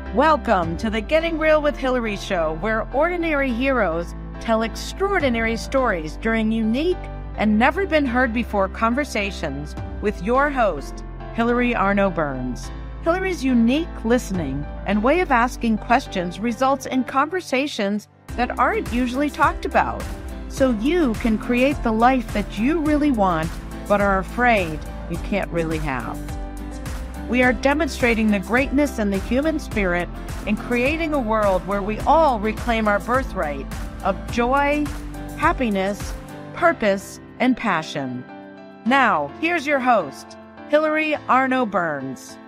Welcome to the Getting Real with Hillary show, where ordinary heroes tell extraordinary stories during unique and never been heard before conversations with your host, Hillary Arno Burns. Hillary's unique listening and way of asking questions results in conversations that aren't usually talked about, so you can create the life that you really want but are afraid you can't really have. We are demonstrating the greatness in the human spirit and creating a world where we all reclaim our birthright of joy, happiness, purpose, and passion. Now, here's your host, Hillary Arno Burns.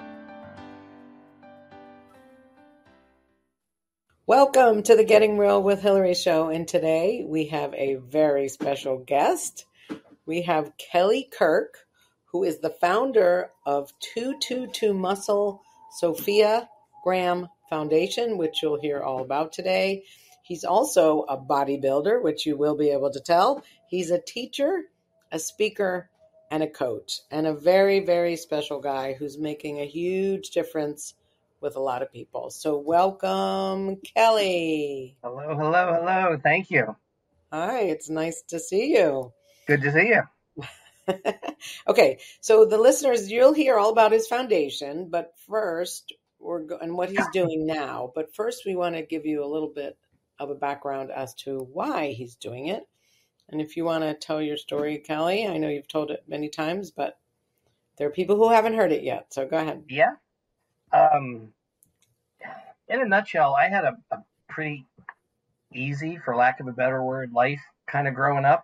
Welcome to the Getting Real with Hillary show, and today we have a very special guest. We have Kelly Kirk, who is the founder of 222 Muscle Sophia Graham Foundation, which you'll hear all about today. He's also a bodybuilder, which you will be able to tell. He's a teacher, a speaker, and a coach, and a very, very special guy who's making a huge difference with a lot of people. So welcome, Kelly. Hello. Thank you. Hi, it's nice to see you. Good to see you. Okay, so the listeners, you'll hear all about his foundation, but first, and what he's doing now. But first, we want to give you a little bit of a background as to why he's doing it. And if you want to tell your story, Kelly, I know you've told it many times, but there are people who haven't heard it yet. So go ahead. Yeah. In a nutshell, I had a pretty easy, for lack of a better word, life kind of growing up.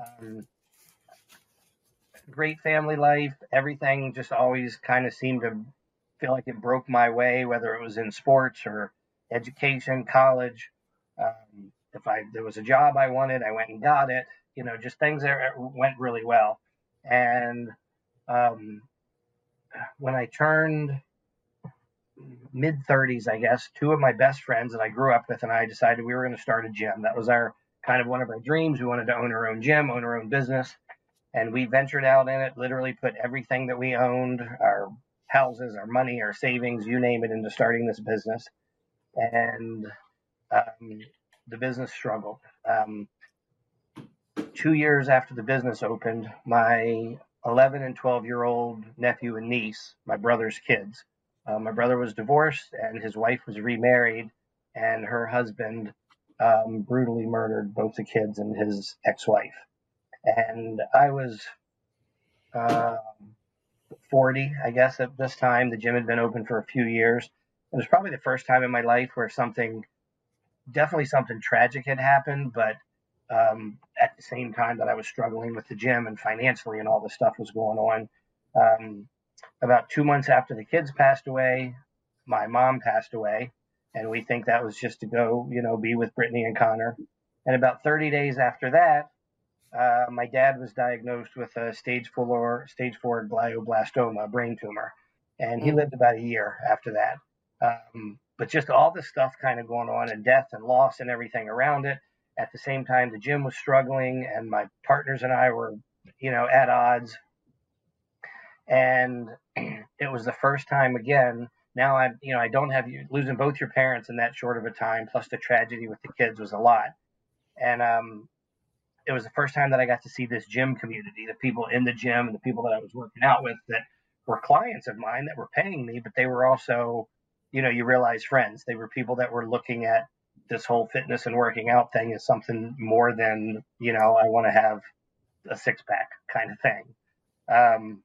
Great family life. Everything just always kind of seemed to feel like it broke my way, whether it was in sports or education, college. If there was a job I wanted, I went and got it. You know, just things that went really well. And when I turned mid-30s, I guess, two of my best friends that I grew up with and I decided we were going to start a gym. That was our kind of one of our dreams. We wanted to own our own gym, own our own business. And we ventured out in it, literally put everything that we owned, our houses, our money, our savings, you name it, into starting this business. And the business struggled. 2 years after the business opened, my 11 and 12-year-old nephew and niece, my brother's kids, my brother was divorced and his wife was remarried, and her husband brutally murdered both the kids and his ex-wife. And I was 40, I guess, at this time. The gym had been open for a few years. It was probably the first time in my life where definitely something tragic had happened, but at the same time that I was struggling with the gym and financially and all this stuff was going on. About 2 months after the kids passed away, my mom passed away, and we think that was just to go, be with Brittany and Connor. And about 30 days after that, my dad was diagnosed with a stage 4 glioblastoma, a brain tumor, and he lived about a year after that. But just all this stuff kind of going on, and death and loss and everything around it. At the same time, the gym was struggling, and my partners and I were, at odds. And it was the first time again. Now I don't have you losing both your parents in that short of a time, plus the tragedy with the kids was a lot. And it was the first time that I got to see this gym community, the people in the gym and the people that I was working out with that were clients of mine that were paying me, but they were also, you realize friends. They were people that were looking at this whole fitness and working out thing as something more than, I want to have a six-pack kind of thing.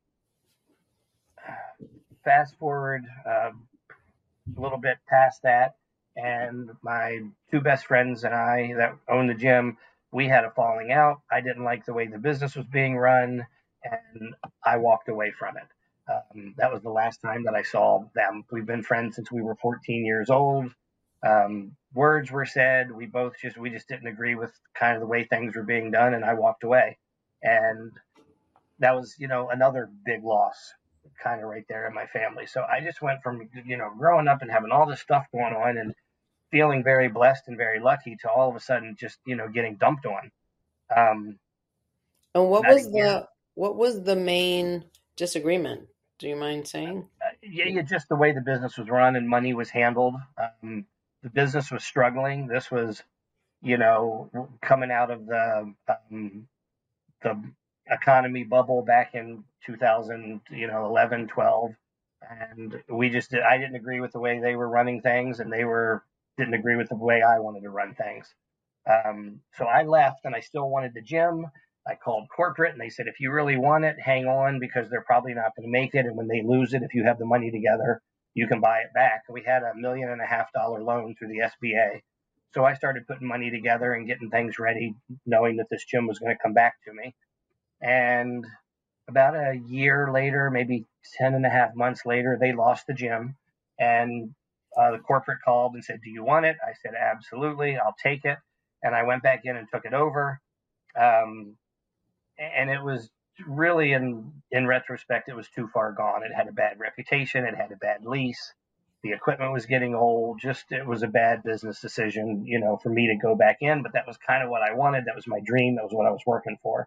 Fast forward a little bit past that, and my two best friends and I that own the gym, we had a falling out. I didn't like the way the business was being run, and I walked away from it. That was the last time that I saw them. We've been friends since we were 14 years old. Words were said. We just didn't agree with kind of the way things were being done, and I walked away. And that was, another big loss kind of right there in my family. So I just went from, growing up and having all this stuff going on and feeling very blessed and very lucky to all of a sudden just, getting dumped on. And what was the main disagreement? Do you mind saying? Yeah, just the way the business was run and money was handled. The business was struggling. This was, coming out of the economy bubble back in 2000, 11, 12. And I didn't agree with the way they were running things, and didn't agree with the way I wanted to run things. So I left, and I still wanted the gym. I called corporate, and they said, if you really want it, hang on, because they're probably not going to make it. And when they lose it, if you have the money together, you can buy it back. And we had $1.5 million loan through the SBA. So I started putting money together and getting things ready, knowing that this gym was going to come back to me. And about a year later, maybe 10 and a half months later, they lost the gym. And the corporate called and said, do you want it? I said, absolutely, I'll take it. And I went back in and took it over. And it was really, in retrospect, it was too far gone. It had a bad reputation. It had a bad lease. The equipment was getting old. It was a bad business decision, for me to go back in. But that was kind of what I wanted. That was my dream. That was what I was working for.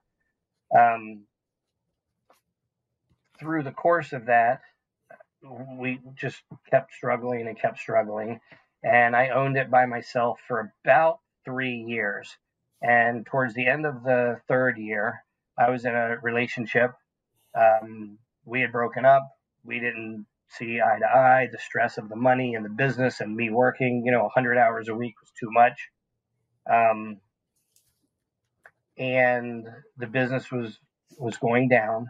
Through the course of that, we just kept struggling and kept struggling. And I owned it by myself for about 3 years. And towards the end of the third year, I was in a relationship. We had broken up. We didn't see eye to eye. The stress of the money and the business and me working, 100 hours a week was too much. And the business was going down.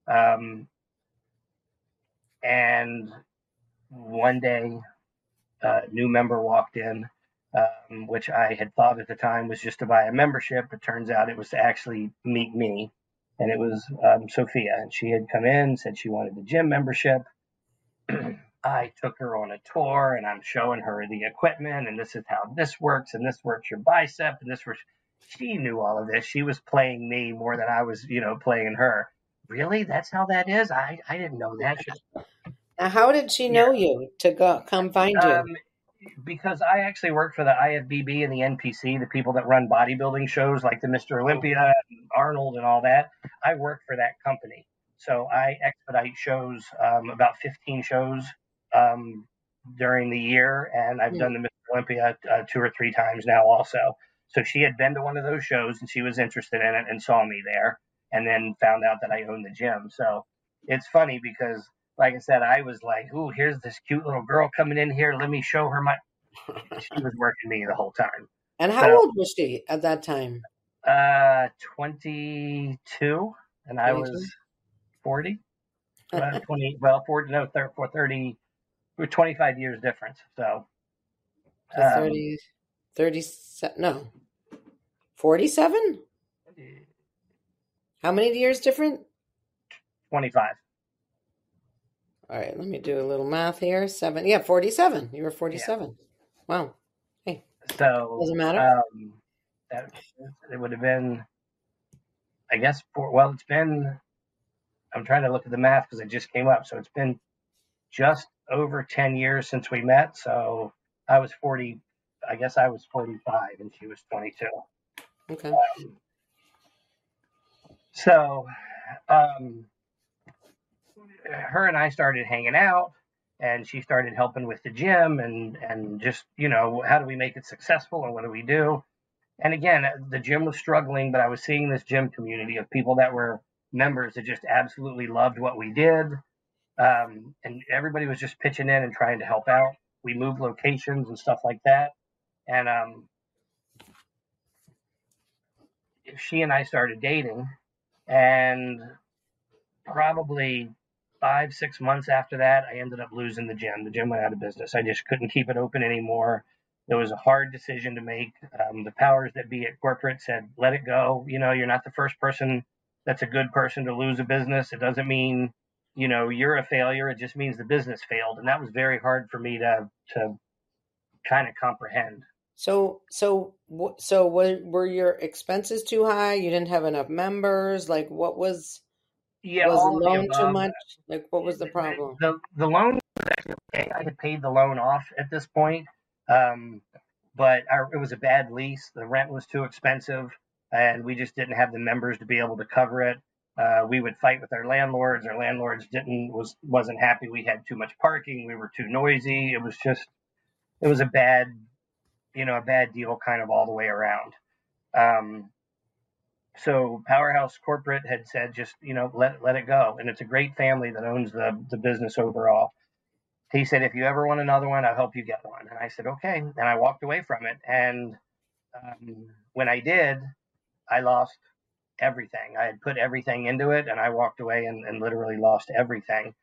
And one day, a new member walked in, which I had thought at the time was just to buy a membership. It turns out it was to actually meet me. And it was Sophia. And she had come in, said she wanted the gym membership. I took her on a tour, and I'm showing her the equipment, and this is how this works, and this works your bicep, and this works. She knew all of this. She was playing me more than I was, playing her. Really? That's how that is? I didn't know that. Now, how did she know you to come find you? Because I actually work for the IFBB and the NPC, the people that run bodybuilding shows like the Mr. Olympia and Arnold and all that. I work for that company. So I expedite shows, about 15 shows during the year. And I've done the Mr. Olympia 2 or 3 times now also. So she had been to one of those shows, and she was interested in it and saw me there, and then found out that I owned the gym. So it's funny because, like I said, I was like, ooh, here's this cute little girl coming in here. Let me show her she was working me the whole time. And how old was she at that time? 22, and I was 40. 30. We're 25 years difference. So 47? How many years different? 25. All right, let me do a little math here. 47. You were 47. Yeah. Wow. Hey. So doesn't matter. It would have been, I guess. It's been. I'm trying to look at the math because it just came up. So it's been just over 10 years since we met. So I was 40. I guess I was 45, and she was 22. Okay. Her and I started hanging out, and she started helping with the gym and just, how do we make it successful and what do we do? And again, the gym was struggling, but I was seeing this gym community of people that were members that just absolutely loved what we did. And everybody was just pitching in and trying to help out. We moved locations and stuff like that. And she and I started dating, and probably 5-6 months after that, I ended up losing the gym. The gym went out of business. I just couldn't keep it open anymore. It was a hard decision to make. The powers that be at corporate said, let it go. You're not the first person that's a good person to lose a business. It doesn't mean, you're a failure. It just means the business failed. And that was very hard for me to kind of comprehend. So were your expenses too high? You didn't have enough members? Like, what was... Yeah, was the loan too much? Like, what was the problem? The loan was actually okay. I had paid the loan off at this point, but it was a bad lease. The rent was too expensive, and we just didn't have the members to be able to cover it. We would fight with our landlords. Our landlords wasn't happy. We had too much parking. We were too noisy. It was a bad deal kind of all the way around. So Powerhouse Corporate had said, just, let it go. And it's a great family that owns the business overall. He said, if you ever want another one, I'll help you get one. And I said, okay. And I walked away from it. And when I did, I lost everything. I had put everything into it, and I walked away and literally lost everything.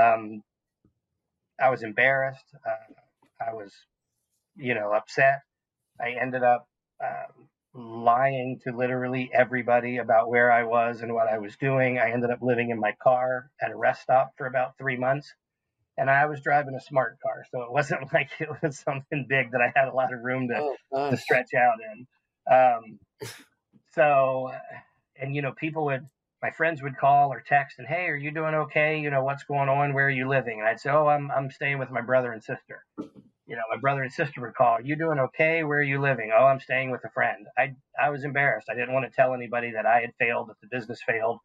I was embarrassed. I was, upset. I ended up lying to literally everybody about where I was and what I was doing. I ended up living in my car at a rest stop for about 3 months. And I was driving a smart car, so it wasn't like it was something big that I had a lot of room to stretch out in. So, and my friends would call or text and, hey, are you doing okay? What's going on? Where are you living? And I'd say, oh, I'm staying with my brother and sister. My brother and sister would call, you doing okay? Where are you living? Oh, I'm staying with a friend. I was embarrassed. I didn't want to tell anybody that I had failed, that the business failed.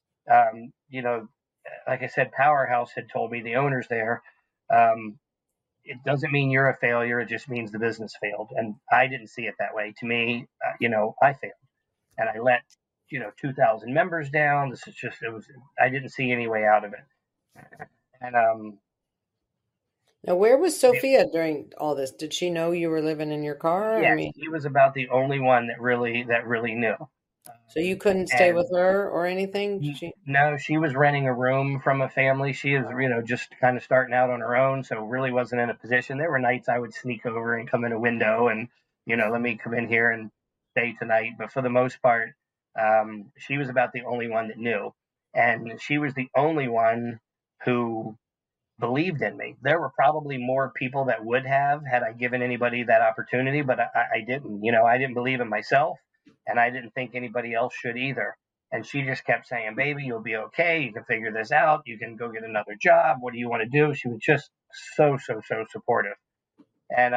Like I said, Powerhouse had told me, the owners there, it doesn't mean you're a failure. It just means the business failed. And I didn't see it that way. To me, I failed. And I let, 2,000 members down. I didn't see any way out of it. And now, where was Sophia during all this? Did she know you were living in your car? Yeah, she was about the only one that really knew. So you couldn't stay with her or anything? No, she was renting a room from a family. She was, just kind of starting out on her own, so really wasn't in a position. There were nights I would sneak over and come in a window and, let me come in here and stay tonight. But for the most part, she was about the only one that knew. And she was the only one who believed in me. There were probably more people that would have had I given anybody that opportunity, but I didn't. I didn't believe in myself, and I didn't think anybody else should either. And she just kept saying, baby, you'll be okay. You can figure this out. You can go get another job. What do you want to do? She was just so supportive. And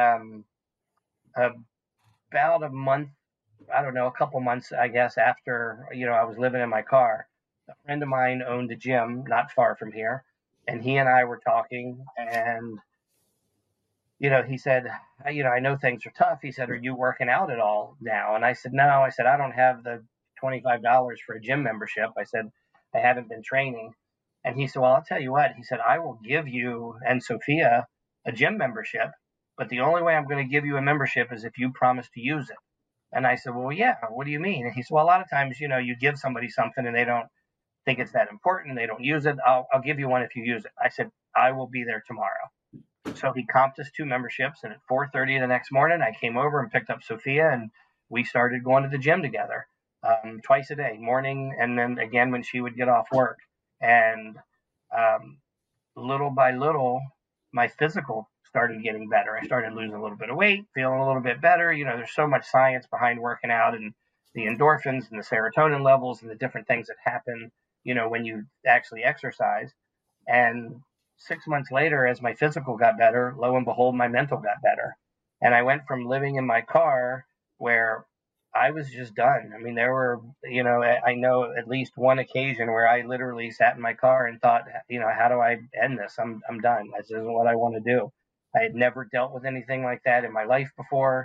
about a month, I don't know, a couple months, I guess, after, I was living in my car, a friend of mine owned a gym not far from here. And he and I were talking, and, he said, I know things are tough. He said, are you working out at all now? And I said, no. I said, I don't have the $25 for a gym membership. I said, I haven't been training. And he said, well, I'll tell you what. He said, I will give you and Sophia a gym membership, but the only way I'm going to give you a membership is if you promise to use it. And I said, well, yeah, what do you mean? And he said, well, a lot of times, you give somebody something and they don't think it's that important and they don't use it. I'll give you one if you use it. I said, I will be there tomorrow. So he comped us 2 memberships, and at 4:30 the next morning, I came over and picked up Sophia, and we started going to the gym together twice a day, morning and then again when she would get off work. And little by little, my physical started getting better. I started losing a little bit of weight, feeling a little bit better. There's so much science behind working out, and the endorphins and the serotonin levels and the different things that happen, when you actually exercise. And 6 months later, as my physical got better, lo and behold, my mental got better. And I went from living in my car where I was just done. I mean, there were, I know at least one occasion where I literally sat in my car and thought, how do I end this? I'm done. This isn't what I want to do. I had never dealt with anything like that in my life before.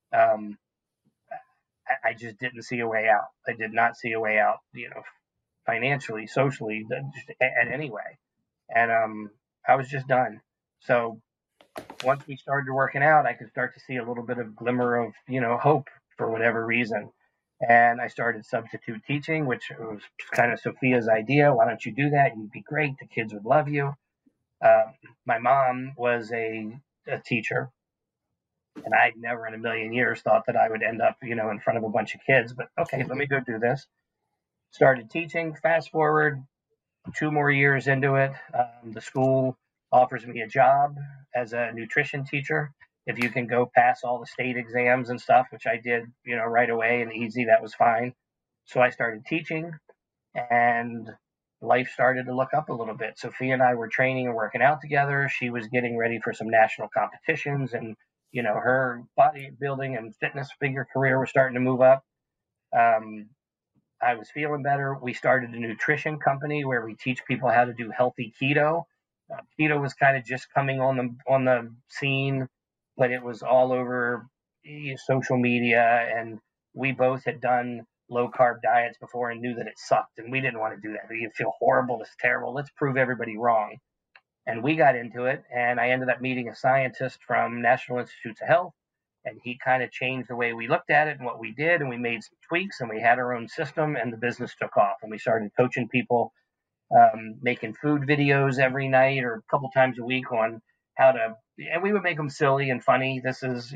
I just didn't see a way out. I did not see a way out, financially, socially, in any way. And I was just done. So once we started working out, I could start to see a little bit of glimmer of, hope for whatever reason. And I started substitute teaching, which was kind of Sophia's idea. Why don't you do that? You'd be great. The kids would love you. My mom was a teacher, and I'd never in a million years thought that I would end up, in front of a bunch of kids. But okay, let me go do this. Started teaching. Fast forward 2 more years into it, the school offers me a job as a nutrition teacher. If you can go pass all the state exams and stuff, which I did, right away and easy, that was fine. So I started teaching, and life started to look up a little bit. Sophia and I were training and working out together. She was getting ready for some national competitions, and, her bodybuilding and fitness figure career was starting to move up. I was feeling better. We started a nutrition company where we teach people how to do healthy keto. Keto was kind of just coming on the scene, but it was all over social media, and we both had done low carb diets before and knew that it sucked, and we didn't want to do that. You feel horrible. It's terrible. Let's prove everybody wrong. And we got into it, and I ended up meeting a scientist from National Institutes of Health, and he kind of changed the way we looked at it and what we did, and we made some tweaks, and we had our own system, and the business took off, and we started coaching people, making food videos every night or a couple times a week on how to, and we would make them silly and funny. This is,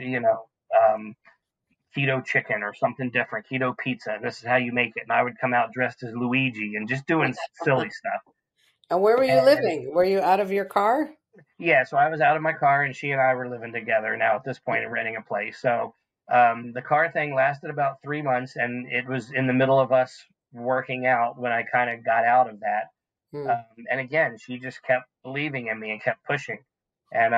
keto chicken or something different, keto pizza. This is how you make it. And I would come out dressed as Luigi and just doing silly stuff. And where were you living? Were you out of your car? Yeah, so I was out of my car, and she and I were living together now at this point and renting a place. So the car thing lasted about 3 months, and it was in the middle of us working out when I kind of got out of that. And again, she just kept believing in me and kept pushing. And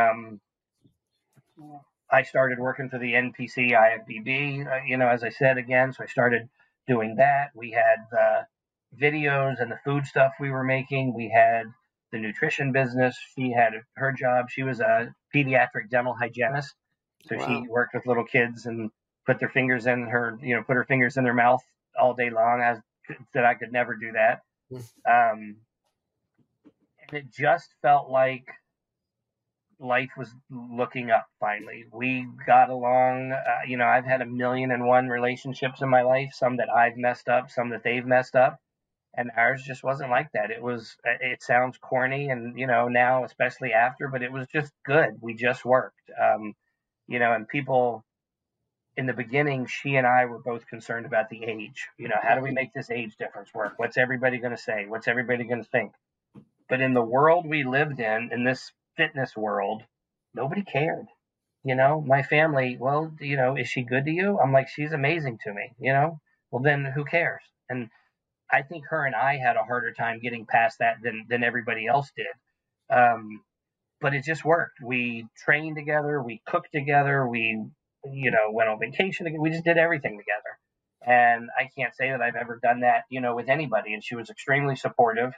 I started working for the NPC IFBB, as I said again. So I started doing that. We had the videos and the food stuff we were making. We had the nutrition business. She had her job. She was a pediatric dental hygienist. So wow. She worked with little kids and put their fingers in their mouth all day long. I said I could never do that. And it just felt like life was looking up finally. We got along. I've had 1,000,001 relationships in my life, some that I've messed up, some that they've messed up. And ours just wasn't like that. It sounds corny and, now, especially after, but it was just good. We just worked. And people in the beginning, she and I were both concerned about the age. How do we make this age difference work? What's everybody going to say? What's everybody going to think? But in the world we lived in this fitness world, nobody cared. My family, well, is she good to you? I'm like, she's amazing to me, well, then who cares? And I think her and I had a harder time getting past that than everybody else did. But it just worked. We trained together. We cooked together. We, went on vacation together. We just did everything together. And I can't say that I've ever done that, with anybody. And she was extremely supportive.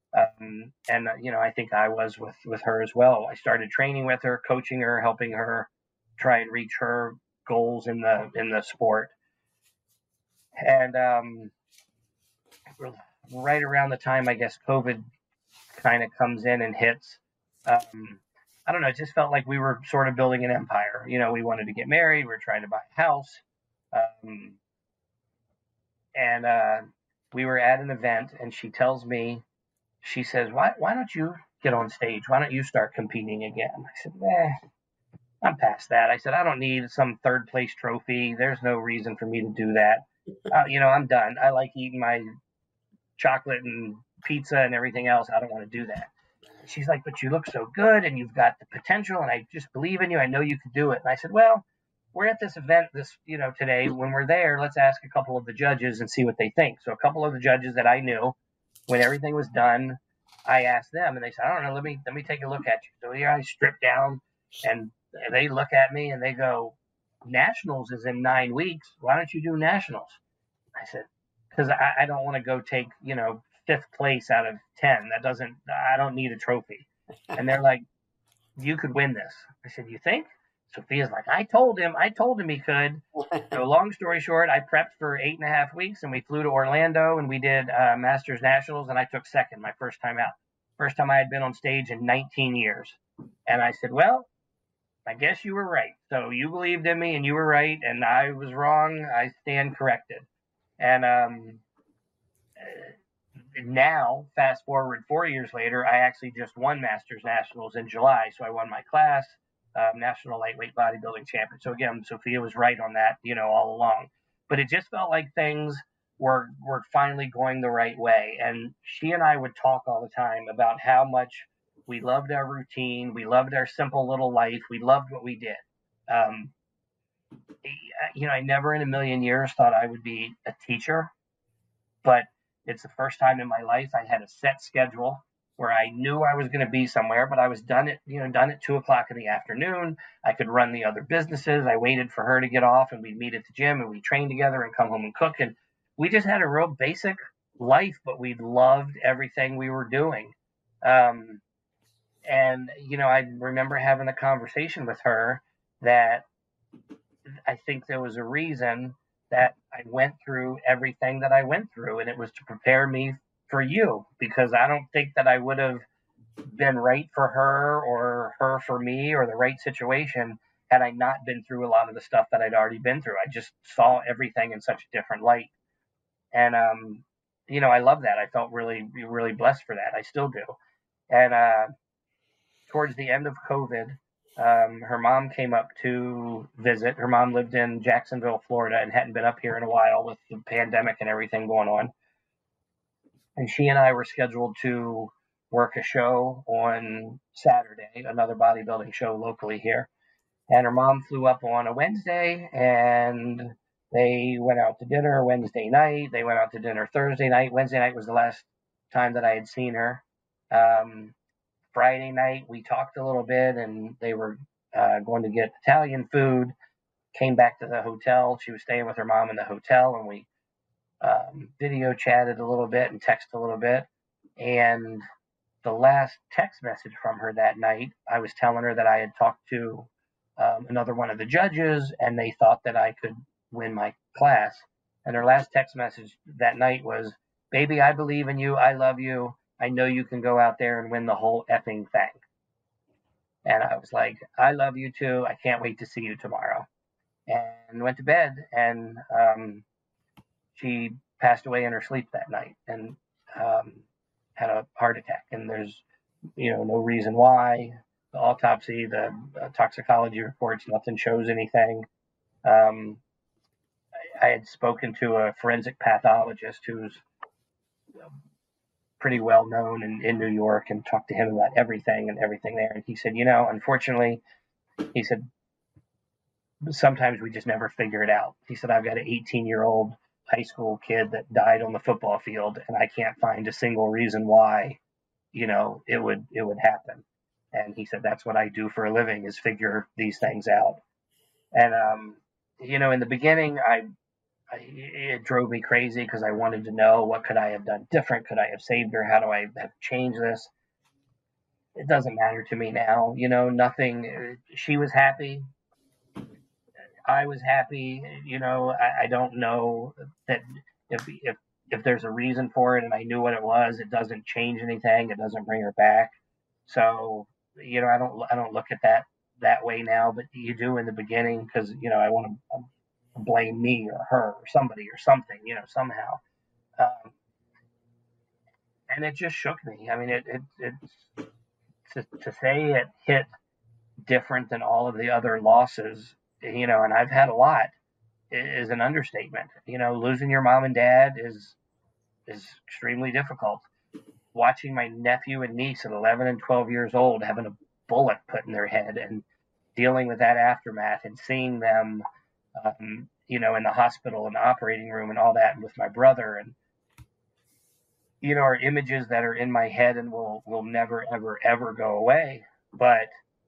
I think I was with her as well. I started training with her, coaching her, helping her try and reach her goals in the sport. And right around the time, I guess, COVID kind of comes in and hits. I don't know. It just felt like we were sort of building an empire. We wanted to get married. We were trying to buy a house. And we were at an event, and she tells me, she says, why don't you get on stage? Why don't you start competing again? I said, I'm past that. I said, I don't need some third place trophy. There's no reason for me to do that. I'm done. I like eating my chocolate and pizza and everything else. I don't want to do that. She's like, but you look so good and you've got the potential and I just believe in you. I know you can do it. And I said, well, we're at this event today. When we're there, let's ask a couple of the judges and see what they think. So a couple of the judges that I knew, when everything was done, I asked them and they said, I don't know, let me take a look at you. So here I strip down and they look at me and they go, Nationals is in 9 weeks. Why don't you do Nationals? I said, because I don't want to go take, 5th place out of 10. I don't need a trophy. And they're like, you could win this. I said, you think? Sophia's like, I told him he could. So long story short, I prepped for 8.5 weeks and we flew to Orlando and we did Masters Nationals and I took second my first time out. First time I had been on stage in 19 years. And I said, well, I guess you were right. So you believed in me and you were right and I was wrong. I stand corrected. And now, fast forward 4 years later, I actually just won Masters Nationals in July. So I won my class, National Lightweight Bodybuilding Champion. So again, Sophia was right on that, all along. But it just felt like things were finally going the right way. And she and I would talk all the time about how much we loved our routine. We loved our simple little life. We loved what we did. I never in a million years thought I would be a teacher, but it's the first time in my life I had a set schedule where I knew I was going to be somewhere, but I was done at 2:00 in the afternoon. I could run the other businesses. I waited for her to get off and we'd meet at the gym and we'd train together and come home and cook. And we just had a real basic life, but we loved everything we were doing. Um, and, I remember having a conversation with her that I think there was a reason that I went through everything that I went through, and it was to prepare me for you, because I don't think that I would have been right for her or her for me or the right situation had I not been through a lot of the stuff that I'd already been through. I just saw everything in such a different light. And, I love that. I felt really, really blessed for that. I still do. And towards the end of COVID, her mom came up to visit. Her mom lived in Jacksonville, Florida, and hadn't been up here in a while with the pandemic and everything going on. And she and I were scheduled to work a show on Saturday, another bodybuilding show locally here. And her mom flew up on a Wednesday, and they went out to dinner Wednesday night. They went out to dinner Thursday night. Wednesday night was the last time that I had seen her. Friday night, we talked a little bit, and they were going to get Italian food. Came back to the hotel. She was staying with her mom in the hotel, and we video chatted a little bit and texted a little bit. And the last text message from her that night, I was telling her that I had talked to another one of the judges, and they thought that I could win my class. And her last text message that night was, "Baby, I believe in you. I love you. I know you can go out there and win the whole effing thing." And I was like, "I love you too. I can't wait to see you tomorrow." And went to bed, and she passed away in her sleep that night, and had a heart attack. And there's, no reason why. The autopsy, the toxicology reports, nothing shows anything. I had spoken to a forensic pathologist who's pretty well known in New York, and talked to him about everything there. And he said, unfortunately, he said, sometimes we just never figure it out. He said, I've got an 18-year-old high school kid that died on the football field, and I can't find a single reason why, it would happen. And he said, that's what I do for a living, is figure these things out. And, in the beginning, it drove me crazy, because I wanted to know, what could I have done different? Could I have saved her? How do I have changed this? It doesn't matter to me now. Nothing. She was happy. I was happy. I don't know that if there's a reason for it, and I knew what it was, it doesn't change anything. It doesn't bring her back. So, I don't look at that way now, but you do in the beginning, because, I want to blame me or her or somebody or something, somehow. And it just shook me. I mean, it's to say it hit different than all of the other losses, and I've had a lot, is an understatement. Losing your mom and dad is extremely difficult. Watching my nephew and niece at 11 and 12 years old having a bullet put in their head, and dealing with that aftermath, and seeing them, in the hospital, in the operating room, and all that, and with my brother, and, are images that are in my head and will never, ever, ever go away. But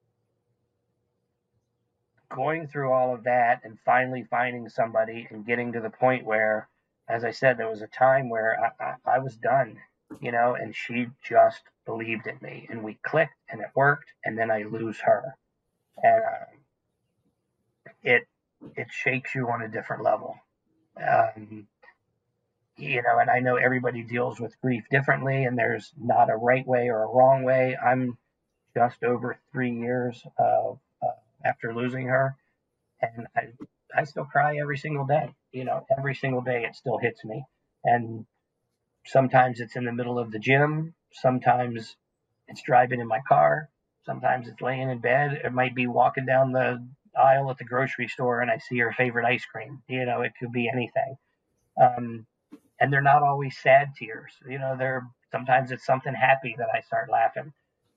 going through all of that, and finally finding somebody, and getting to the point where, as I said, there was a time where I was done, and she just believed in me, and we clicked, and it worked, and then I lose her. And it shakes you on a different level. And I know everybody deals with grief differently, and there's not a right way or a wrong way. I'm just over 3 years after losing her, and I still cry every single day. Every single day it still hits me. And sometimes it's in the middle of the gym. Sometimes it's driving in my car. Sometimes it's laying in bed. It might be walking down the aisle at the grocery store, and I see her favorite ice cream. It could be anything. And they're not always sad tears. Sometimes it's something happy that I start laughing.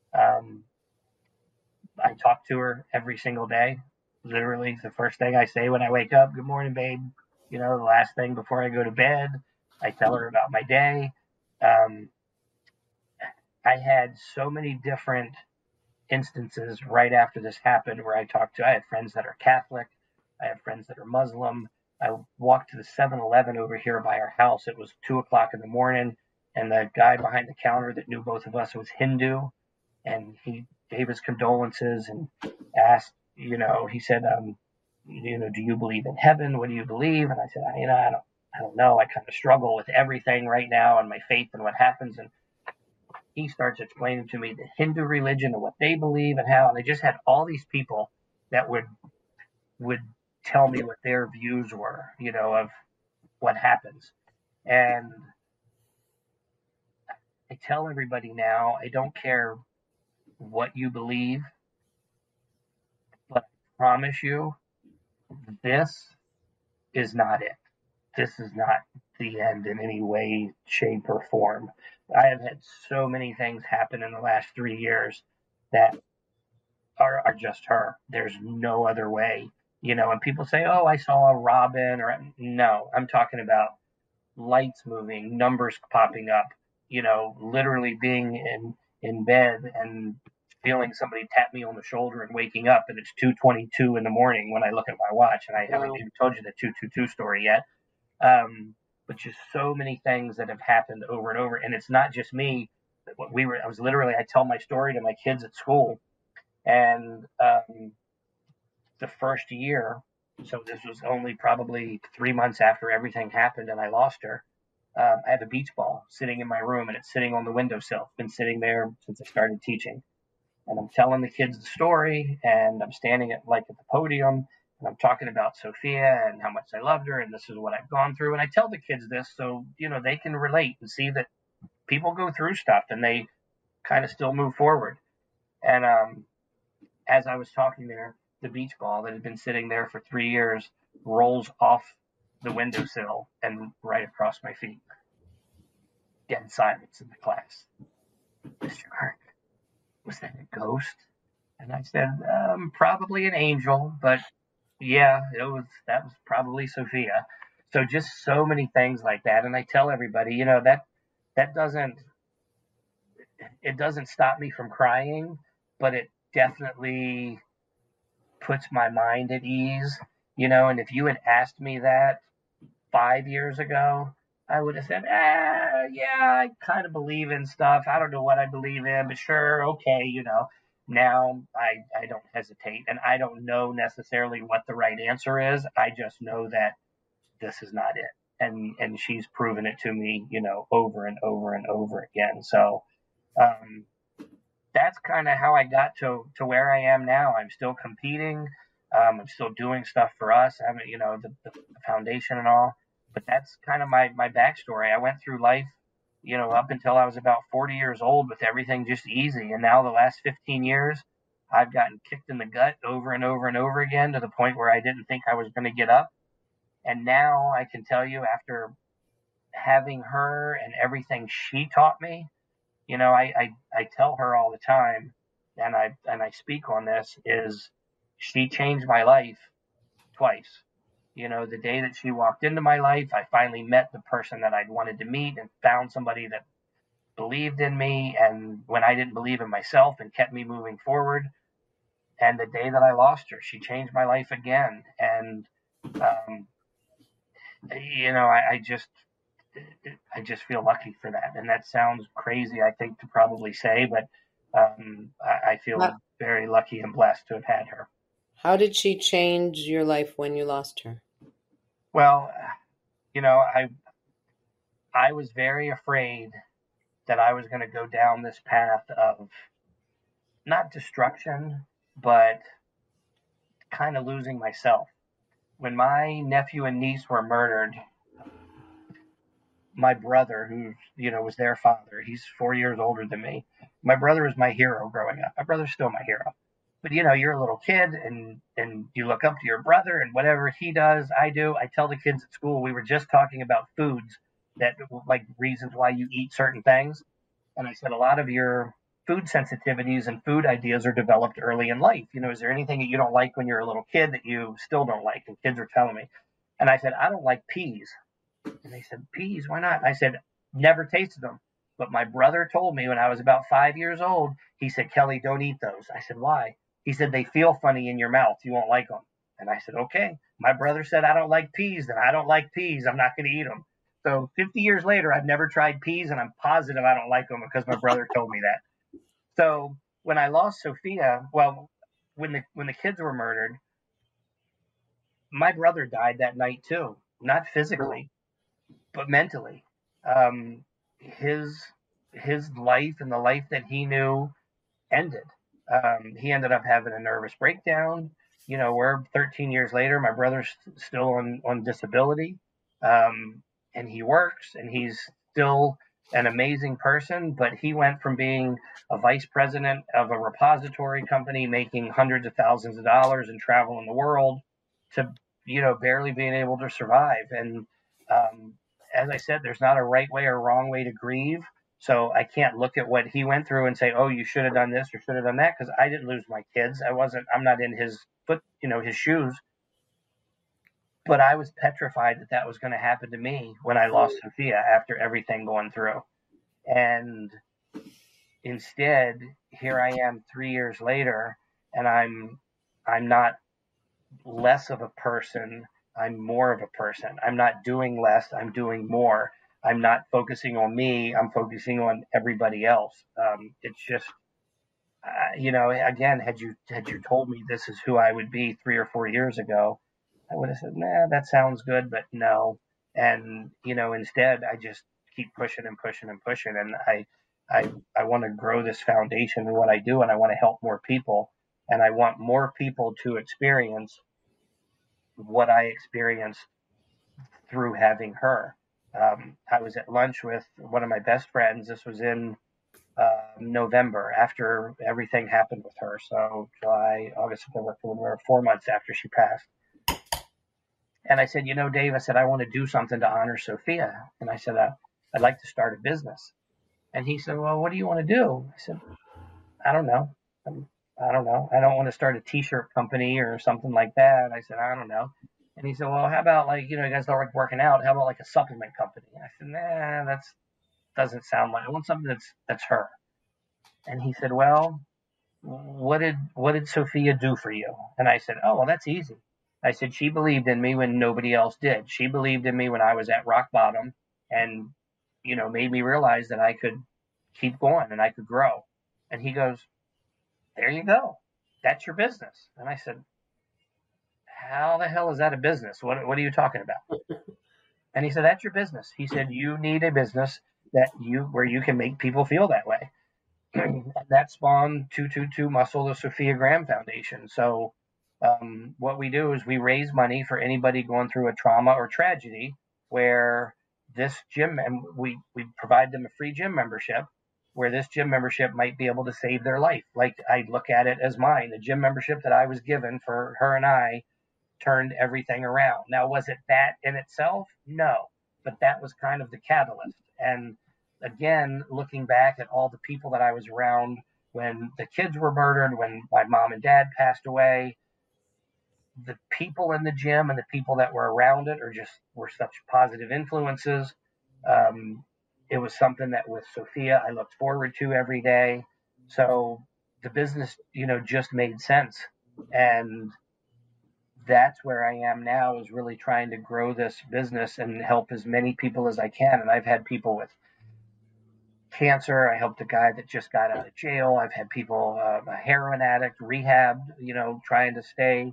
I talk to her every single day. Literally, the first thing I say when I wake up, "Good morning, babe." The last thing before I go to bed, I tell her about my day. I had so many different instances right after this happened where I had friends that are Catholic. I have friends that are Muslim. I walked to the 7-Eleven over here by our house. It was 2 o'clock in the morning, and the guy behind the counter that knew both of us was Hindu, and he gave his condolences and asked, he said, do you believe in heaven? What do you believe? And I said, I don't know. I kind of struggle with everything right now and my faith and what happens. And he starts explaining to me the Hindu religion and what they believe and how. And I just had all these people that would tell me what their views were, of what happens. And I tell everybody now, I don't care what you believe, but I promise you, this is not it. This is not the end in any way, shape, or form. I have had so many things happen in the last 3 years that are just her. There's no other way, and people say, oh, I saw a Robin, or no, I'm talking about lights moving, numbers popping up, literally being in bed and feeling somebody tap me on the shoulder and waking up, and it's 2:22 in the morning when I look at my watch, and I haven't even told you the 222 story yet. But just so many things that have happened over and over, and it's not just me. I tell my story to my kids at school, and the first year, so this was only probably 3 months after everything happened and I lost her. I have a beach ball sitting in my room, and it's sitting on the windowsill. It's been sitting there since I started teaching. And I'm telling the kids the story, and I'm standing at the podium, and I'm talking about Sophia and how much I loved her, and this is what I've gone through. And I tell the kids this so, they can relate and see that people go through stuff and they kind of still move forward. And as I was talking there, the beach ball that had been sitting there for 3 years rolls off the windowsill and right across my feet. Dead silence in the class. Mr. Kirk, was that a ghost? And I said, probably an angel, but yeah, that was probably Sophia. So just so many things like that. And I tell everybody, that doesn't stop me from crying, but it definitely puts my mind at ease, and if you had asked me that 5 years ago, I would have said, yeah, I kind of believe in stuff. I don't know what I believe in, but sure, okay, Now I don't hesitate, and I don't know necessarily what the right answer is. I just know that this is not it. And she's proven it to me, over and over and over again. So that's kind of how I got to where I am now. I'm still competing. I'm still doing stuff for us. I mean, the foundation and all. But that's kind of my backstory. I went through life, up until I was about 40 years old with everything just easy. And now the last 15 years, I've gotten kicked in the gut over and over and over again to the point where I didn't think I was going to get up. And now I can tell you, after having her and everything she taught me, I tell her all the time, and I speak on this, is she changed my life twice. The day that she walked into my life, I finally met the person that I'd wanted to meet and found somebody that believed in me, and when I didn't believe in myself, and kept me moving forward. And the day that I lost her, she changed my life again. And I just feel lucky for that. And that sounds crazy, I think, to probably say, but I feel very lucky and blessed to have had her. How did she change your life when you lost her? Well, I was very afraid that I was going to go down this path of not destruction, but kind of losing myself. When my nephew and niece were murdered, my brother, who, was their father, he's 4 years older than me. My brother was my hero growing up. My brother's still my hero. But, you're a little kid and you look up to your brother, and whatever he does, I do. I tell the kids at school, we were just talking about foods, that like reasons why you eat certain things. And I said, a lot of your food sensitivities and food ideas are developed early in life. Is there anything that you don't like when you're a little kid that you still don't like? And kids are telling me. And I said, I don't like peas. And they said, peas, why not? I said, never tasted them. But my brother told me when I was about 5 years old, he said, Kelly, don't eat those. I said, why? He said, they feel funny in your mouth. You won't like them. And I said, okay. My brother said, I don't like peas. Then I don't like peas. I'm not going to eat them. So 50 years later, I've never tried peas, and I'm positive I don't like them because my brother told me that. So when I lost Sophia, well, when the kids were murdered, my brother died that night too. Not physically, but mentally. Um, his life and the life that he knew ended. He ended up having a nervous breakdown. We're 13 years later. My brother's still on disability, and he works, and he's still an amazing person. But he went from being a vice president of a repository company, making hundreds of thousands of dollars and traveling the world, to barely being able to survive. And as I said, there's not a right way or wrong way to grieve. So I can't look at what he went through and say, oh, you should have done this or should have done that, because I didn't lose my kids. I'm not in his his shoes. But I was petrified that was going to happen to me when I lost Sophia after everything going through. And instead, here I am 3 years later, and I'm not less of a person. I'm more of a person. I'm not doing less. I'm doing more. I'm not focusing on me. I'm focusing on everybody else. It's just, again, had you told me this is who I would be 3 or 4 years ago, I would have said, nah, that sounds good, but no. And, instead I just keep pushing and pushing and pushing. And I want to grow this foundation in what I do, and I want to help more people. And I want more people to experience what I experienced through having her. I was at lunch with one of my best friends. This was in November, after everything happened with her. So July, August, September, October, 4 months after she passed. And I said, Dave, I said, I want to do something to honor Sophia. And I said, I'd like to start a business. And he said, well, what do you want to do? I said, I don't know. I don't know. I don't want to start a T-shirt company or something like that. I said, I don't know. And he said, well, how about you guys don't like working out. How about a supplement company? I said, nah, that doesn't sound like, I want something that's her. And he said, well, what did Sophia do for you? And I said, oh, well, that's easy. I said, she believed in me when nobody else did. She believed in me when I was at rock bottom, and, made me realize that I could keep going and I could grow. And he goes, there you go. That's your business. And I said, how the hell is that a business? What are you talking about? And he said, that's your business. He said, you need a business where you can make people feel that way. And that spawned 222 Muscle, the Sophia Graham Foundation. So what we do is we raise money for anybody going through a trauma or tragedy, where this gym, and we provide them a free gym membership, where this gym membership might be able to save their life. Like, I look at it as mine. The gym membership that I was given for her and I turned everything around. Now, was it that in itself? No, but that was kind of the catalyst. And again, looking back at all the people that I was around when the kids were murdered, when my mom and dad passed away, the people in the gym and the people that were around it were such positive influences. It was something that with Sophia I looked forward to every day. So the business, just made sense. And that's where I am now, is really trying to grow this business and help as many people as I can. And I've had people with cancer. I helped a guy that just got out of jail. I've had people, a heroin addict, rehabbed, trying to stay,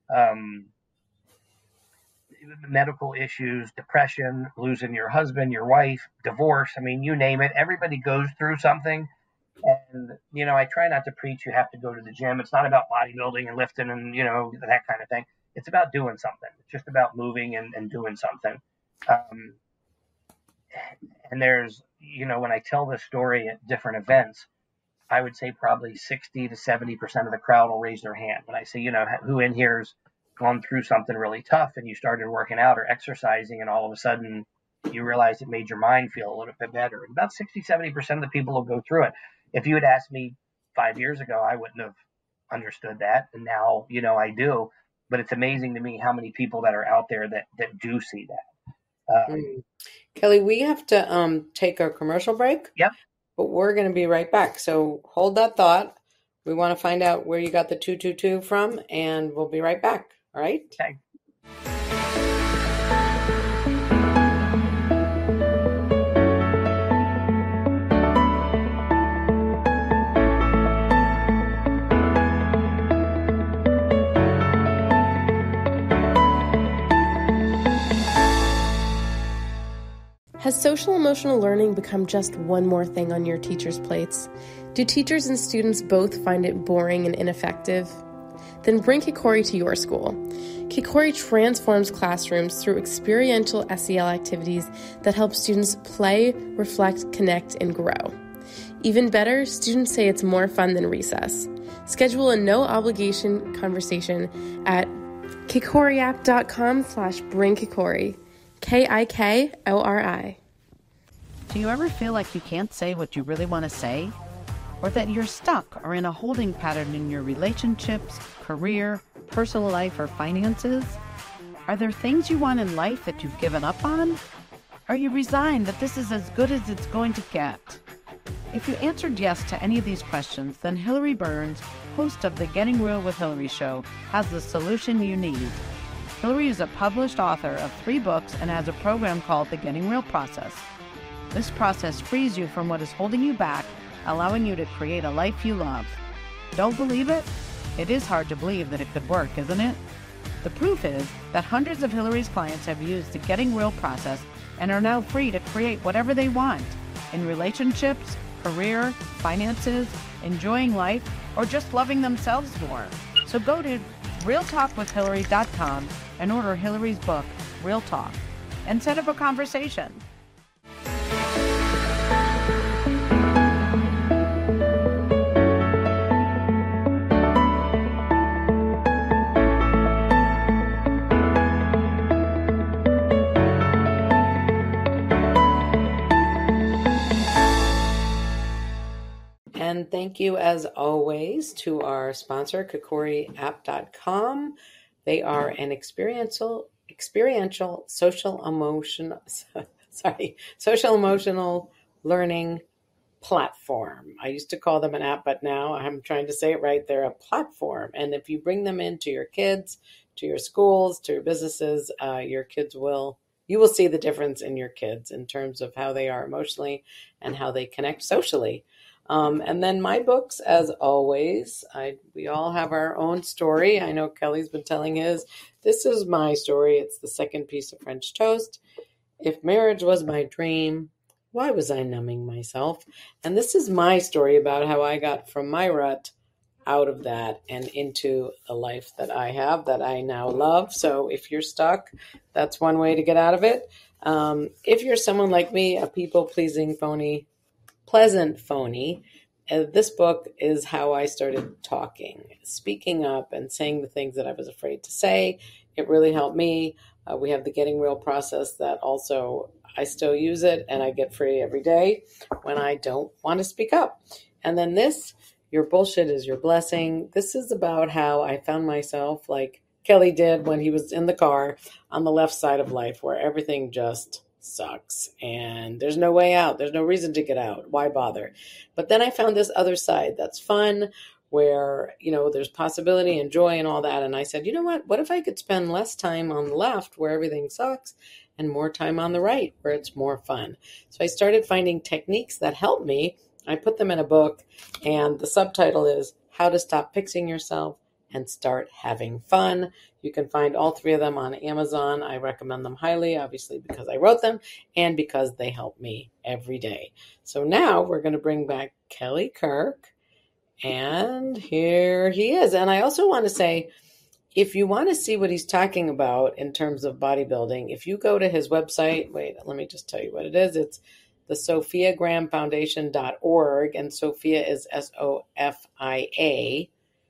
medical issues, depression, losing your husband, your wife, divorce. I mean, you name it. Everybody goes through something. And, I try not to preach you have to go to the gym. It's not about bodybuilding and lifting and, that kind of thing. It's about doing something. It's just about moving and doing something. And there's, when I tell this story at different events, I would say probably 60 to 70% of the crowd will raise their hand. When I say, who in here's gone through something really tough, and you started working out or exercising, and all of a sudden you realize it made your mind feel a little bit better. And about 60, 70% of the people will go through it. If you had asked me 5 years ago, I wouldn't have understood that. And now, I do. But it's amazing to me how many people that are out there that do see that. Kelly, we have to take a commercial break. Yep. But we're going to be right back. So hold that thought. We want to find out where you got the 222 from, and we'll be right back. All right? Okay. Has social emotional learning become just one more thing on your teachers' plates? Do teachers and students both find it boring and ineffective? Then bring Kikori to your school. Kikori transforms classrooms through experiential SEL activities that help students play, reflect, connect, and grow. Even better, students say it's more fun than recess. Schedule a no-obligation conversation at kikoriapp.com/bringkikori. KIKORI. Do you ever feel like you can't say what you really want to say? Or that you're stuck or in a holding pattern in your relationships, career, personal life, or finances? Are there things you want in life that you've given up on? Are you resigned that this is as good as it's going to get? If you answered yes to any of these questions, then Hillary Burns, host of the Getting Real with Hillary show, has the solution you need. Hillary is a published author of 3 books and has a program called the Getting Real Process. This process frees you from what is holding you back, allowing you to create a life you love. Don't believe it? It is hard to believe that it could work, isn't it? The proof is that hundreds of Hillary's clients have used the Getting Real process and are now free to create whatever they want in relationships, career, finances, enjoying life, or just loving themselves more. So go to realtalkwithhillary.com and order Hillary's book, Real Talk, and set up a conversation. And thank you, as always, to our sponsor, KikoriApp.com. They are an experiential social emotional learning platform. I used to call them an app, but now I'm trying to say it right. They're a platform. And if you bring them into your kids, to your schools, to your businesses, you will see the difference in your kids in terms of how they are emotionally and how they connect socially. And then my books, as always, we all have our own story. I know Kelly's been telling his. This is my story. It's The Second Piece of French Toast. If marriage was my dream, why was I numbing myself? And this is my story about how I got from my rut out of that and into a life that I have that I now love. So if you're stuck, that's one way to get out of it. If you're someone like me, a people-pleasing phony, pleasant phony, this book is how I started speaking up and saying the things that I was afraid to say. It really helped me. We have the Getting Real process that also I still use it, and I get free every day when I don't want to speak up. And then this, Your Bullshit is Your Blessing. This is about how I found myself like Kelly did when he was in the car on the left side of life where everything just sucks and there's no way out. There's no reason to get out. Why bother? But then I found this other side that's fun where, there's possibility and joy and all that. And I said, you know what if I could spend less time on the left where everything sucks and more time on the right where it's more fun? So I started finding techniques that help me. I put them in a book, and the subtitle is How to Stop Fixing Yourself and Start Having Fun. You can find all 3 of them on Amazon. I recommend them highly, obviously, because I wrote them and because they help me every day. So now we're going to bring back Kelly Kirk, and here he is. And I also want to say, if you want to see what he's talking about in terms of bodybuilding, if you go to his website, let me just tell you what it is. It's the SophiaGrahamFoundation.org, and Sophia is SOFIA.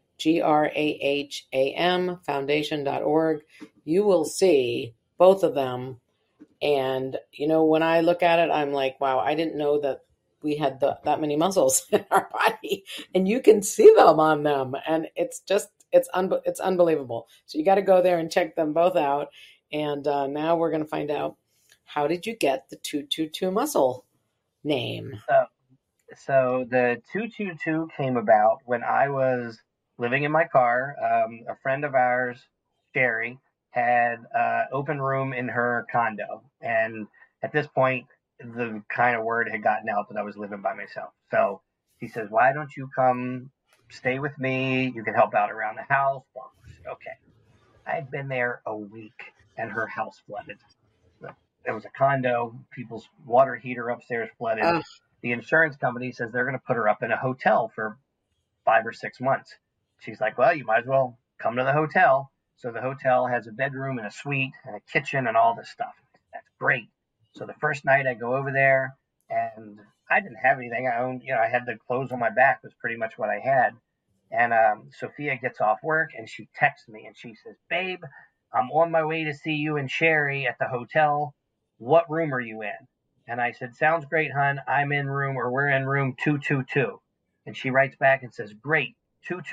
GRAHAM Foundation.org. You will see both of them. And, when I look at it, I'm like, wow, I didn't know that we had that many muscles in our body. And you can see them on them. And it's unbelievable. So you got to go there and check them both out. And now we're going to find out, how did you get the 222 muscle name? So the 222 came about when I was living in my car. A friend of ours Sherry, had open room in her condo. And at this point, the kind of word had gotten out that I was living by myself. So he says, why don't you come stay with me? You can help out around the house. Okay. I had been there a week and her house flooded. There was a condo, people's water heater upstairs flooded. The insurance company says they're going to put her up in a hotel for 5 or 6 months. She's like, well, you might as well come to the hotel. So the hotel has a bedroom and a suite and a kitchen and all this stuff. That's great. So the first night I go over there and I didn't have anything. I owned, I had the clothes on my back was pretty much what I had. And Sophia gets off work and she texts me and she says, babe, I'm on my way to see you and Sherry at the hotel. What room are you in? And I said, sounds great, hon. We're in room 222. And she writes back and says, great, 222, ?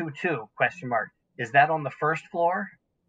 Is that on the first floor?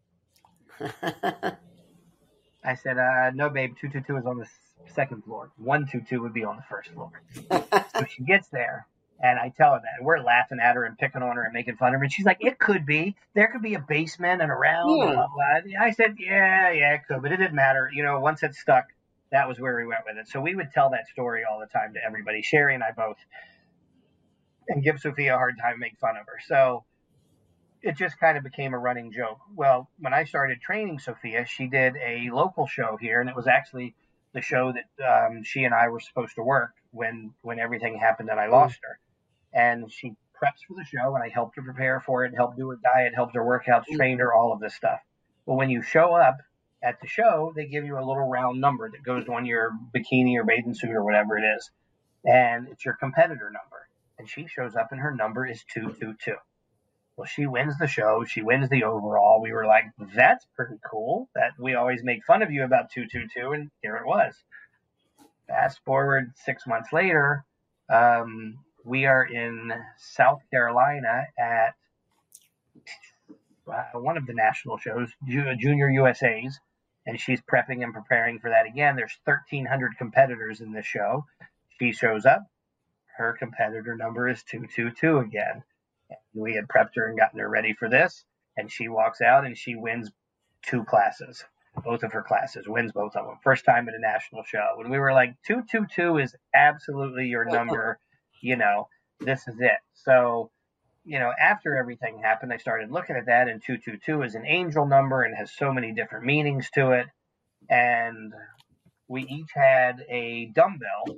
I said, no, babe, 222 is on the second floor. 122 would be on the first floor. So she gets there, and I tell her that. And we're laughing at her and picking on her and making fun of her. And she's like, it could be. There could be a basement and around. Yeah. Blah, blah. I said, yeah, it could. But it didn't matter. Once it stuck, that was where we went with it. So we would tell that story all the time to everybody, Sherry and I both, and give Sophia a hard time, make fun of her. So it just kind of became a running joke. Well, when I started training Sophia, she did a local show here, and it was actually the show that she and I were supposed to work when everything happened and I lost her. And she preps for the show, and I helped her prepare for it, helped do her diet, helped her workouts, trained her, all of this stuff. But when you show up at the show, they give you a little round number that goes on your bikini or bathing suit or whatever it is. And it's your competitor number. And she shows up and her number is 222. Well, she wins the show. She wins the overall. We were like, that's pretty cool. That we always make fun of you about 222, and here it was. Fast forward 6 months later, we are in South Carolina at one of the national shows, Junior USA's, and she's prepping and preparing for that again. There's 1,300 competitors in this show. She shows up. Her competitor number is 222 again. We had prepped her and gotten her ready for this, and she walks out and she wins 2 classes, both of her classes, wins both of them. First time at a national show. And we were like, 222 is absolutely your number. This is it. So, after everything happened, I started looking at that, and 222 is an angel number and has so many different meanings to it. And we each had a dumbbell,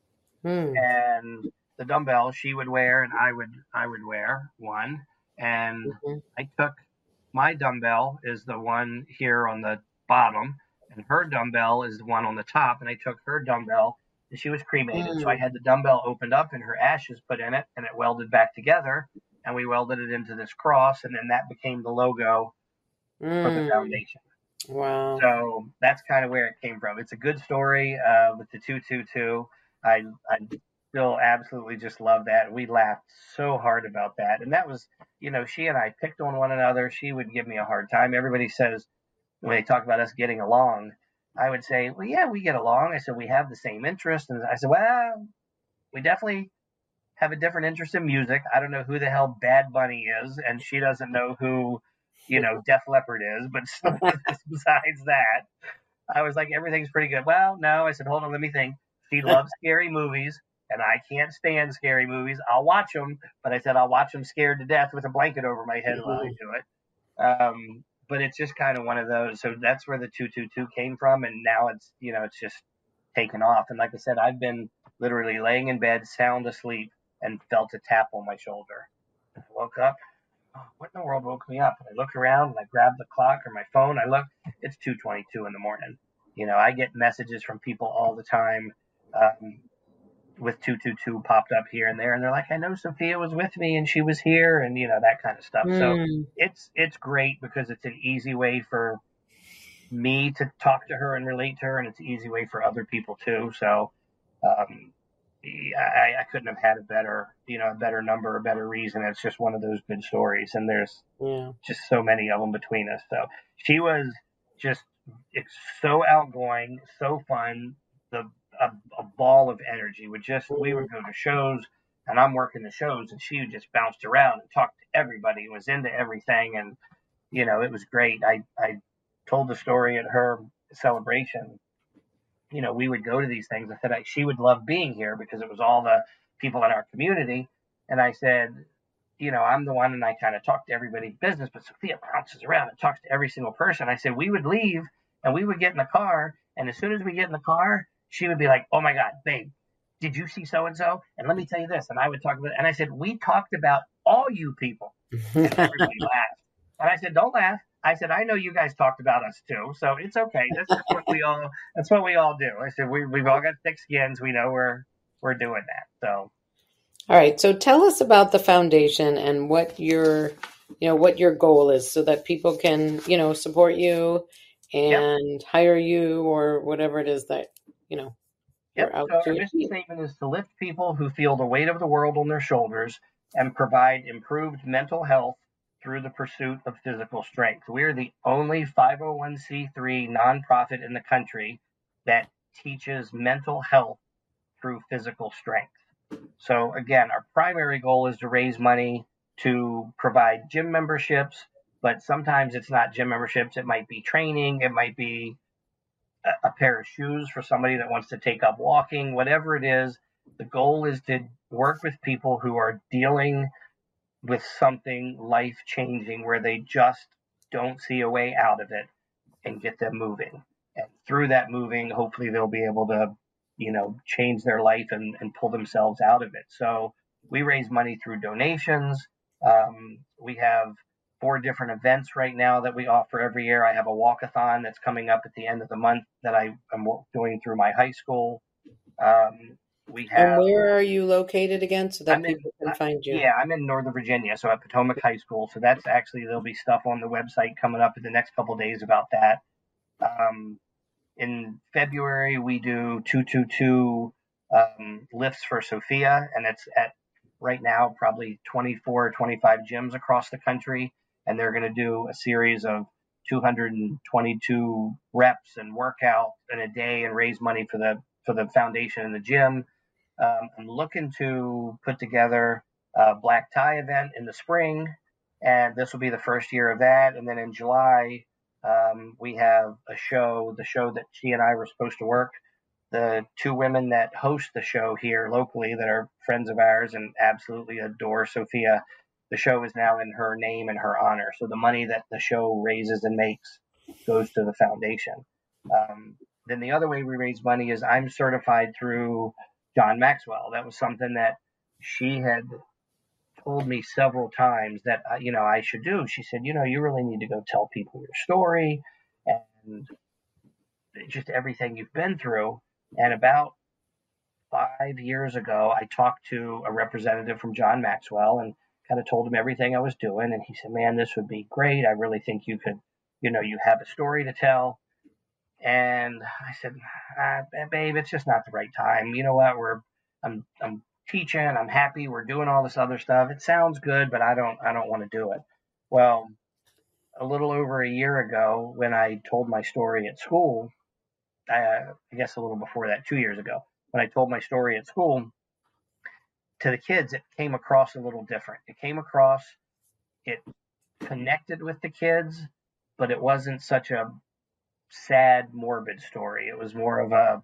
and the dumbbell she would wear and I would wear one. And I took my dumbbell is the one here on the bottom, and her dumbbell is the one on the top. And I took her dumbbell, and she was cremated. So I had the dumbbell opened up and her ashes put in it, and it welded back together, and we welded it into this cross. And then that became the logo for the foundation. Wow. So that's kind of where it came from. It's a good story with the 222. I still absolutely just love that. We laughed so hard about that. And that was, she and I picked on one another. She would give me a hard time. Everybody says, when they talk about us getting along, I would say, well, yeah, we get along. I said, we have the same interest. And I said, well, we definitely have a different interest in music. I don't know who the hell Bad Bunny is, and she doesn't know who, Def Leppard is. But besides that, I was like, everything's pretty good. Well, no, I said, hold on, let me think. She loves scary movies, and I can't stand scary movies. I'll watch them, but I said I'll watch them scared to death with a blanket over my head while I do it. But it's just kind of one of those. So that's where the 222 came from, and now it's, it's just taken off. And like I said, I've been literally laying in bed, sound asleep, and felt a tap on my shoulder. I woke up. Oh, what in the world woke me up? And I look around, and I grab the clock or my phone. I look. It's 2:22 in the morning. I get messages from people all the time. With 222 popped up here and there, and they're like, I know Sophia was with me and she was here, and that kind of stuff. So it's great because it's an easy way for me to talk to her and relate to her, and it's an easy way for other people too. So I couldn't have had a better number, a better reason. It's just one of those good stories, and there's just so many of them between us. So she was just so outgoing, so fun, a ball of energy. We would go to shows, and I'm working the shows, and she just bounced around and talked to everybody and was into everything. And it was great. I told the story at her celebration. We would go to these things. I said she would love being here because it was all the people in our community. And I said, I'm the one, and I kind of talk to everybody's business, but Sophia bounces around and talks to every single person. I said, we would leave and we would get in the car. And as soon as we get in the car, she would be like, oh my God, babe, did you see so-and-so? And let me tell you this. And I would talk about it. And I said, we talked about all you people. And everybody laughed. And I said, don't laugh. I said, I know you guys talked about us too, so it's okay. That's what we all do. I said, we've all got thick skins. We know we're doing that. So, all right. So tell us about the foundation and what your goal is, so that people can, support you and hire you or whatever it is that, Yep. So our mission statement is to lift people who feel the weight of the world on their shoulders and provide improved mental health through the pursuit of physical strength. We are the only 501c3 nonprofit in the country that teaches mental health through physical strength. So again, our primary goal is to raise money to provide gym memberships, but sometimes it's not gym memberships. It might be training. It might be a pair of shoes for somebody that wants to take up walking, whatever it is. The goal is to work with people who are dealing with something life-changing where they just don't see a way out of it, and get them moving. And through that moving, hopefully they'll be able to, change their life and pull themselves out of it. So we raise money through donations. We have 4 different events right now that we offer every year. I have a walkathon that's coming up at the end of the month that I'm doing through my high school. And where are you located again, so that people can find you? Yeah, I'm in Northern Virginia, so at Potomac High School. So that's actually, there'll be stuff on the website coming up in the next couple of days about that. In February, we do 222 lifts for Sophia, and it's at right now probably 24 or 25 gyms across the country, and they're going to do a series of 222 reps and workouts in a day and raise money for the foundation in the gym. I'm looking to put together a black tie event in the spring, and this will be the first year of that. And then in July, we have the show that she and I were supposed to work. The 2 women that host the show here locally that are friends of ours and absolutely adore Sophia, the show is now in her name and her honor. So the money that the show raises and makes goes to the foundation. Then the other way we raise money is I'm certified through John Maxwell. That was something that she had told me several times that, I should do. She said, you really need to go tell people your story and just everything you've been through. And about 5 years ago, I talked to a representative from John Maxwell and kind of told him everything I was doing. And he said, man, this would be great. I really think you could, you have a story to tell. And I said, babe, it's just not the right time. You know what? I'm teaching. I'm happy. We're doing all this other stuff. It sounds good, but I don't want to do it. Well, a little over a year ago, when I told my story at school, I guess a little before that, 2 years ago, when I told my story at school to the kids, it came across a little different. It connected with the kids, but it wasn't such a sad, morbid story. It was more of a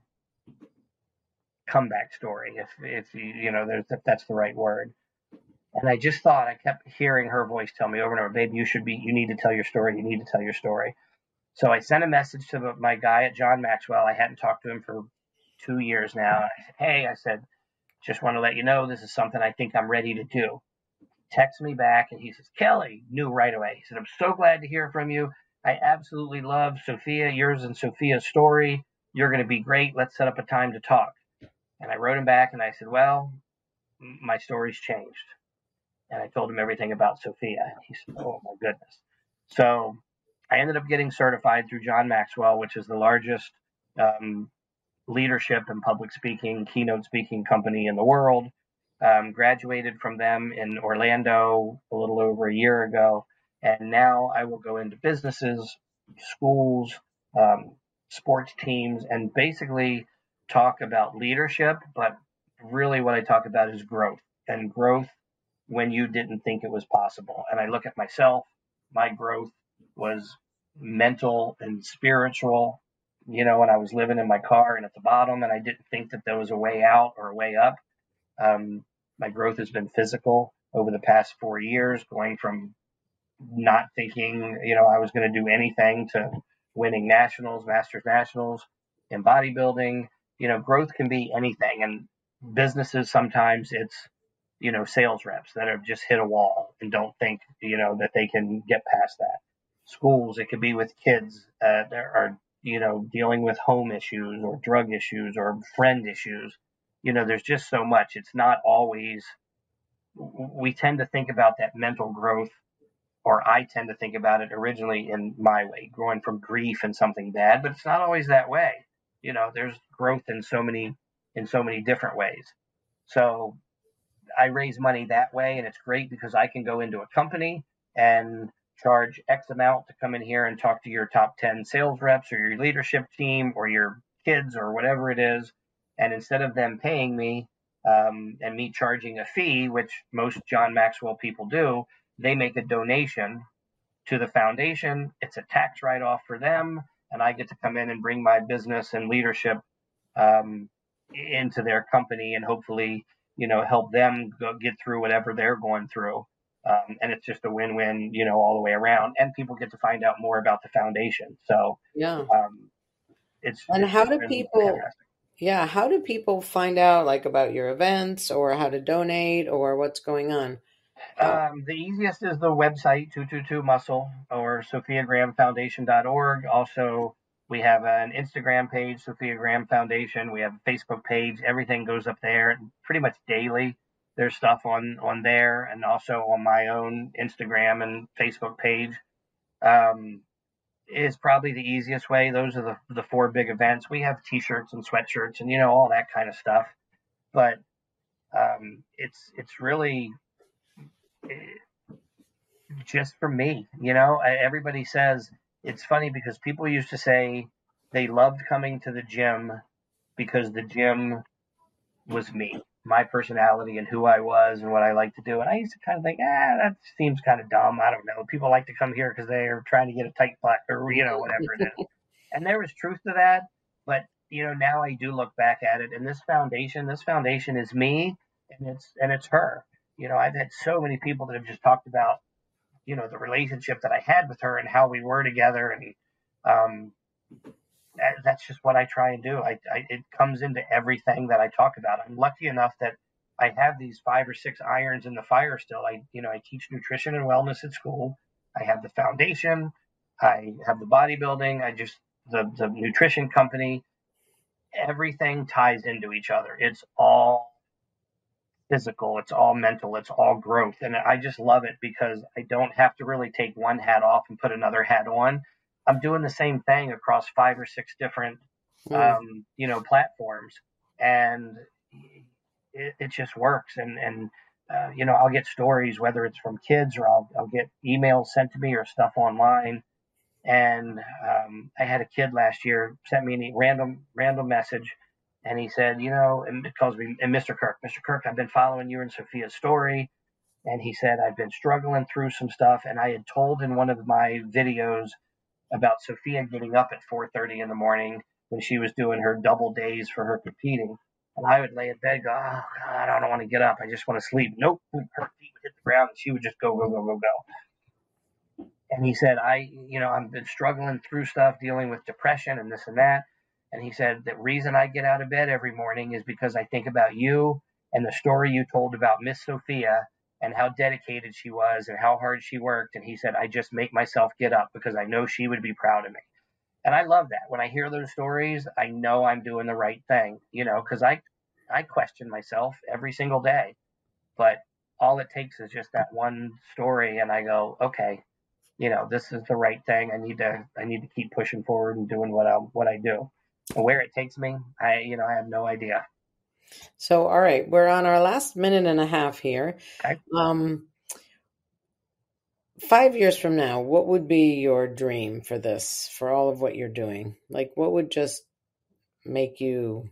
comeback story, if that's the right word. And I just thought, I kept hearing her voice tell me over and over, babe, you need to tell your story. You need to tell your story. So I sent a message to my guy at John Maxwell. I hadn't talked to him for 2 years now. And I said, hey, just want to let you know, this is something I think I'm ready to do. Text me back, and he says, Kelly, knew right away. He said, I'm so glad to hear from you. I absolutely love Sophia, yours and Sophia's story. You're going to be great. Let's set up a time to talk. And I wrote him back, and I said, well, my story's changed. And I told him everything about Sophia. He said, oh, my goodness. So I ended up getting certified through John Maxwell, which is the largest leadership and public speaking, keynote speaking company in the world. Graduated from them in Orlando a little over a year ago. And now I will go into businesses, schools, sports teams, and basically talk about leadership. But really what I talk about is growth, and growth when you didn't think it was possible. And I look at myself, my growth was mental and spiritual, when I was living in my car and at the bottom, and I didn't think that there was a way out or a way up. My growth has been physical over the past 4 years, going from not thinking, I was going to do anything to winning nationals, masters nationals in bodybuilding. Growth can be anything. And businesses, sometimes it's, sales reps that have just hit a wall and don't think, that they can get past that. Schools, it could be with kids that are, dealing with home issues or drug issues or friend issues. There's just so much. It's not always, we tend to think about that mental growth, or I tend to think about it originally in my way, growing from grief and something bad, but it's not always that way. There's growth in so many different ways. So I raise money that way, and it's great because I can go into a company and charge X amount to come in here and talk to your top 10 sales reps or your leadership team or your kids or whatever it is. And instead of them paying me and me charging a fee, which most John Maxwell people do, they make a donation to the foundation. It's a tax write-off for them, and I get to come in and bring my business and leadership into their company and hopefully, help them get through whatever they're going through. And it's just a win-win, all the way around. And people get to find out more about the foundation. So yeah. How do people find out about your events or how to donate or what's going on? The easiest is the website, 222 Muscle, or SophiaGrahamFoundation.org. Also, we have an Instagram page, Sophia Graham Foundation. We have a Facebook page. Everything goes up there pretty much daily. There's stuff on there, and also on my own Instagram and Facebook page. Is probably the easiest way. Those are the 4 big events. We have T-shirts and sweatshirts and all that kind of stuff. But it's really just for me. Everybody says, it's funny because people used to say they loved coming to the gym because the gym was me, my personality and who I was and what I like to do. And I used to kind of think, that seems kind of dumb. I don't know. People like to come here because they are trying to get a tight butt or, whatever it is. And there was truth to that. But, now I do look back at it. And this foundation is me and it's her. I've had so many people that have just talked about, the relationship that I had with her and how we were together. And that's just what I try and do. It comes into everything that I talk about. I'm lucky enough that I have these 5 or 6 irons in the fire still. I teach nutrition and wellness at school. I have the foundation. I have the bodybuilding. The nutrition company. Everything ties into each other. It's all physical, it's all mental, it's all growth. And I just love it because I don't have to really take one hat off and put another hat on. I'm doing the same thing across 5 or 6 different, platforms, and it just works. And I'll get stories, whether it's from kids or I'll get emails sent to me or stuff online. And I had a kid last year sent me a random message. And he said, and it calls me, and Mr. Kirk, I've been following you and Sophia's story. And he said, I've been struggling through some stuff. And I had told in one of my videos about Sophia getting up at 4:30 in the morning when she was doing her double days for her competing. And I would lay in bed, go, oh, God, I don't want to get up. I just want to sleep. Nope. Her feet would hit the ground and she would just go. And he said, I've been struggling through stuff, dealing with depression and this and that. And he said, the reason I get out of bed every morning is because I think about you and the story you told about Miss Sophia and how dedicated she was and how hard she worked. And he said, I just make myself get up because I know she would be proud of me. And I love that. When I hear those stories, I know I'm doing the right thing, because I question myself every single day. But all it takes is just that one story. And I go, okay, this is the right thing. I need to keep pushing forward and doing what I do. And where it takes me, I have no idea. So, all right, we're on our last minute and a half here. Okay. 5 years from now, what would be your dream for this, for all of what you're doing? What would just make you,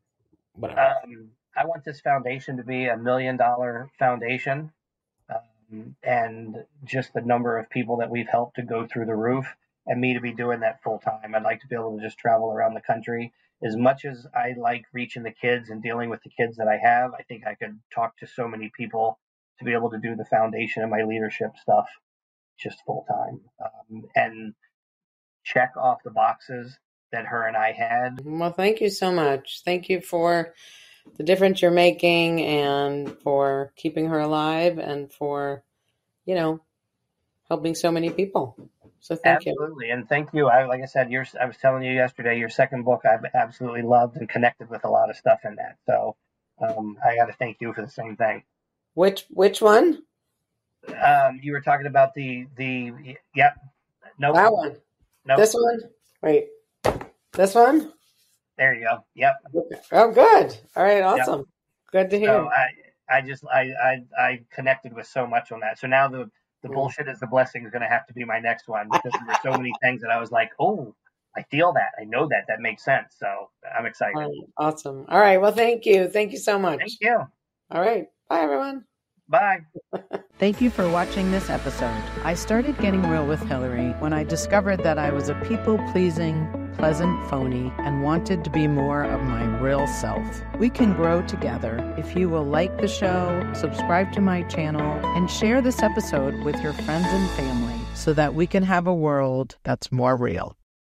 whatever? I want this foundation to be $1 million foundation. And just the number of people that we've helped to go through the roof, and me to be doing that full time. I'd like to be able to just travel around the country. As much as I like reaching the kids and dealing with the kids that I have, I think I could talk to so many people to be able to do the foundation of my leadership stuff just full time, and check off the boxes that her and I had. Well, thank you so much. Thank you for the difference you're making, and for keeping her alive, and for, helping so many people. So thank you. Absolutely. And thank you. Like I said, I was telling you yesterday, your second book, I've absolutely loved and connected with a lot of stuff in that. So I got to thank you for the same thing. Which one? You were talking about yep. Nope. That one. Nope. This one? Wait. This one? There you go. Yep. Okay. Oh, good. All right. Awesome. Yep. Good to hear. So I connected with so much on that. So now the bullshit is the blessing is going to have to be my next one, because there's so many things that I was like, oh, I feel that. I know that. That makes sense. So I'm excited. All right. Awesome. All right. Well, thank you. Thank you so much. Thank you. All right. Bye, everyone. Bye. Thank you for watching this episode. I started Getting Real with Hillary when I discovered that I was a people-pleasing, pleasant phony and wanted to be more of my real self. We can grow together if you will like the show, subscribe to my channel, and share this episode with your friends and family so that we can have a world that's more real.